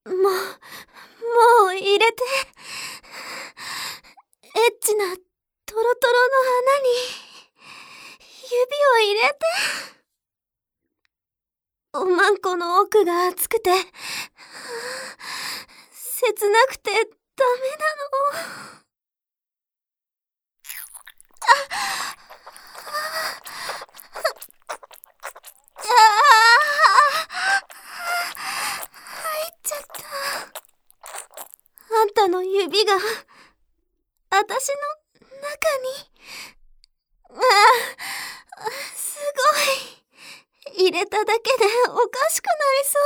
もう入れて。エッチなトロトロの穴に指を入れて。おまんこの奥が熱くて切なくてダメなの。入っちゃった。あんたの指があたしの中に。すごい。入れただけでおかしくなりそう。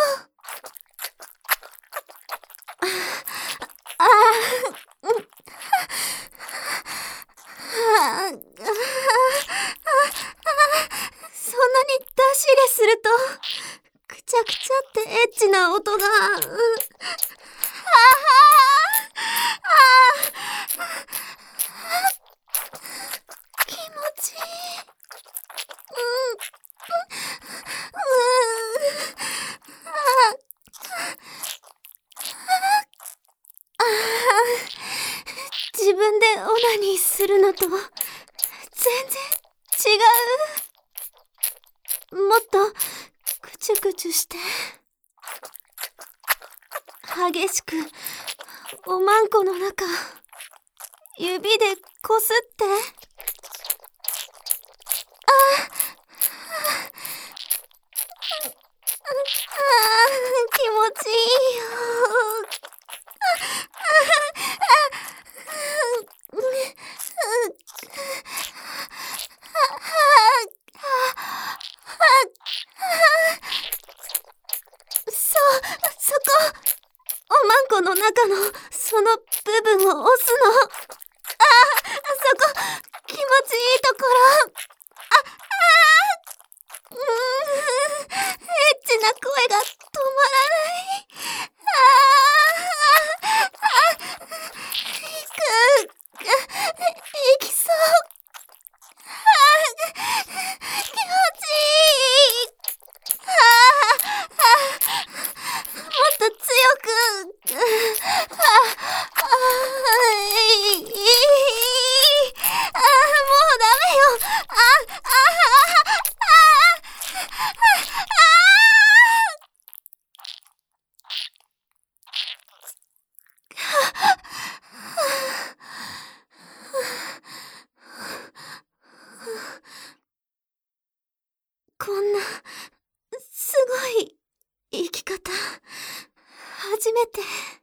そんなに出し入れするとくちゃくちゃってエッチな音が。気持ちいい。自分でオナニーするのと全然違う。もっとクチュクチュして激しくおまんこの中指でこすって。気持ちいいよ。そこ。おまんこの中のその部分を押すの。そこ気持ちいいところ。エッチな声が止まらない。行きそう。気持ちいい。もっと強く。もうダメよ。こんなすごい生き方初めて。